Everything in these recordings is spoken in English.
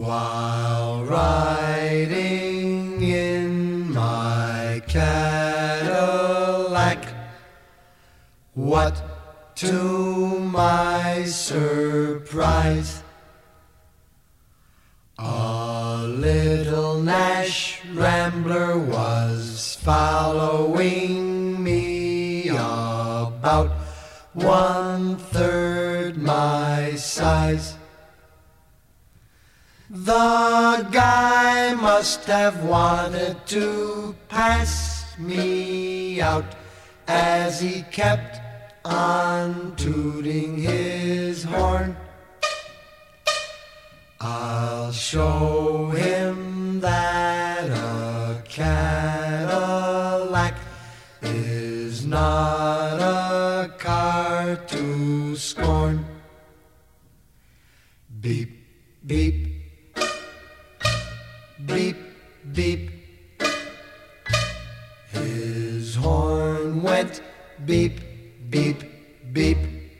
While riding in my Cadillac, what to my surprise, a little Nash Rambler was following me about 1/3 my size. The guy must have wanted to pass me out, as he kept on tooting his horn. I'll show him that a Cadillac is not a car to scorn. Beep, beep, beep, beep. His horn went beep, beep, beep.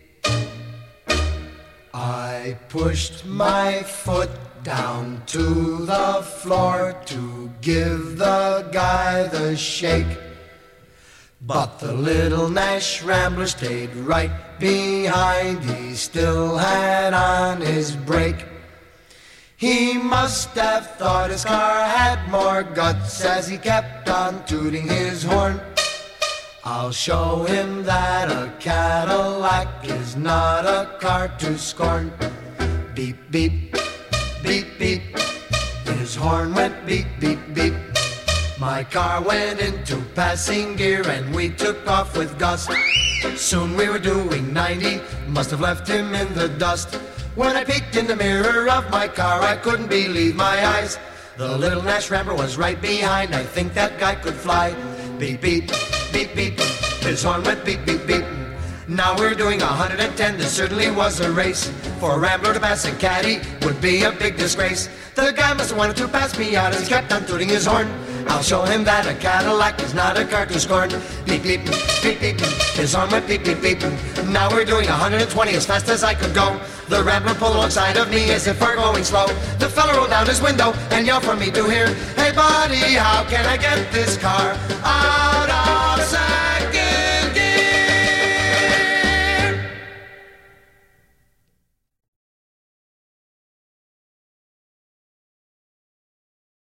I pushed my foot down to the floor to give the guy the shake, but the little Nash Rambler stayed right behind. He still had on his brake. He must have thought his car had more guts, as he kept on tooting his horn. I'll show him that a Cadillac is not a car to scorn. Beep, beep, beep, beep. His horn went beep, beep, beep. My car went into passing gear and we took off with gust. Soon we were doing 90, must have left him in the dust. When I peeked in the mirror of my car, I couldn't believe my eyes. The little Nash Rambler was right behind. I think that guy could fly. Beep, beep, beep, beep. His horn went beep, beep, beep. Now we're doing 110. This certainly was a race. For a Rambler to pass a Caddy would be a big disgrace. The guy must have wanted to pass me out as he kept on tooting his horn. I'll show him that a Cadillac is not a car to scorn. Beep, beep, beep, beep. His horn went beep, beep, beep. Now we're doing 120 as fast as I could go. The Rambler pulled alongside of me as if we're going slow. The fella rolled down his window and yelled for me to hear, "Hey buddy, how can I get this car?"